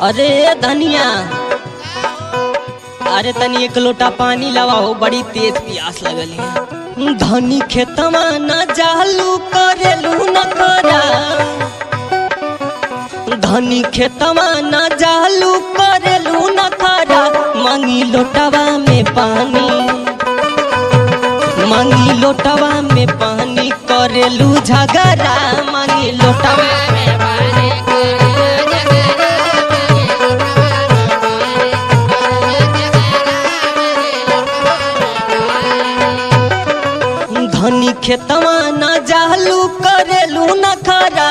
अरे धनिया, अरे तनी एक लोटा पानी लाओ, बड़ी तेज प्यास लगल है। धनी खेतमा न जालू करेलू न करा, धनी खेतमा न जालू करेलू न करा। मांगी लोटवा में पानी, मांगी लोटवा में पानी करेलू झगड़ा। मांगी लोटवा में पानी धनी खेतवा न जालू करेलू न खरा,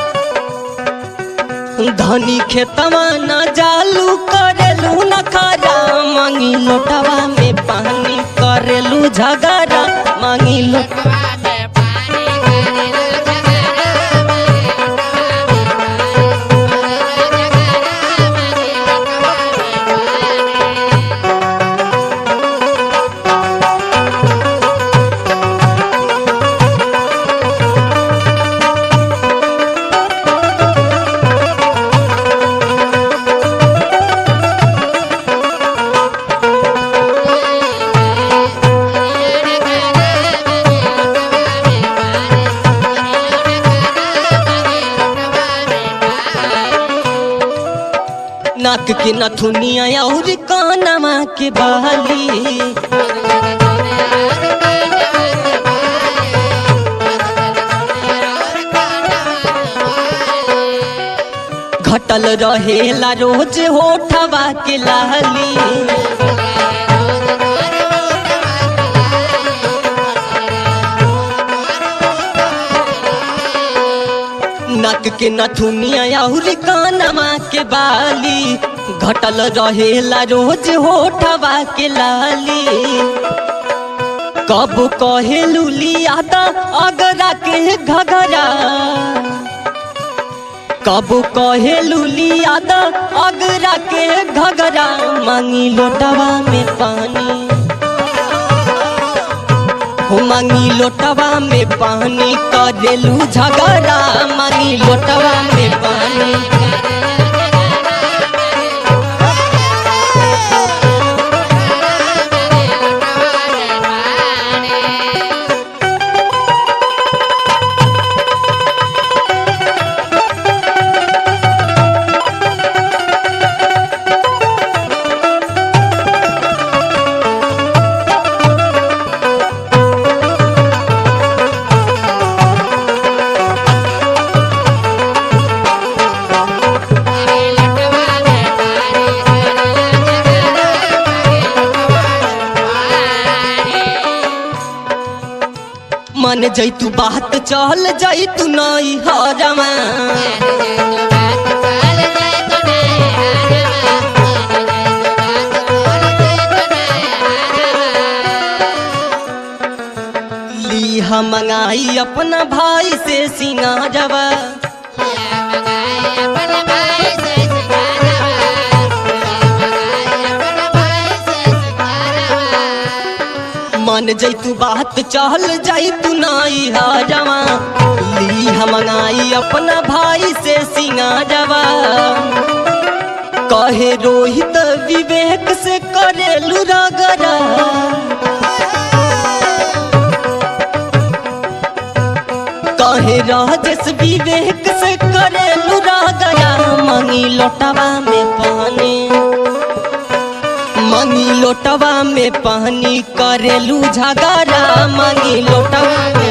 धनी खेतवा न जालू करेलू न खरा। मांगी लोटवा में पानी करेलू झगड़ा। मांगी लोटवा में पानी करेलू नाक के नथुनिया और कानमा के बाली, घटल रहेला रोज होठवा के लाली। नाक के नथुनिया और कानमा के बाली, घटल रहेला रोज होठवा के लाली। कब कहेलू लियादा अगरा के घघरा, कब कहेलू लियादा अगरा के घघरा। मांगी लोटवा में पानी, मांगी लोटवा में पानी करेलू झगड़ा। मांगी लोटवा में पानी मन जैतू बात चल जैतू नई हरमा। लीहा मंगाई अपना भाई से सिंगारवा, मन जैतू बात चल जैतू नाई हरवा। लीहा मंगाई अपना भाई से सिंगारवा, कहे रोहित विवेक से करेलू रगड़ा। कहे राजेश विवेक से करेलू रगड़ा। मांगी लोटवा में पानी, मांगी लोटवा में पानी करेलू झगड़ा। मांगी लोटवा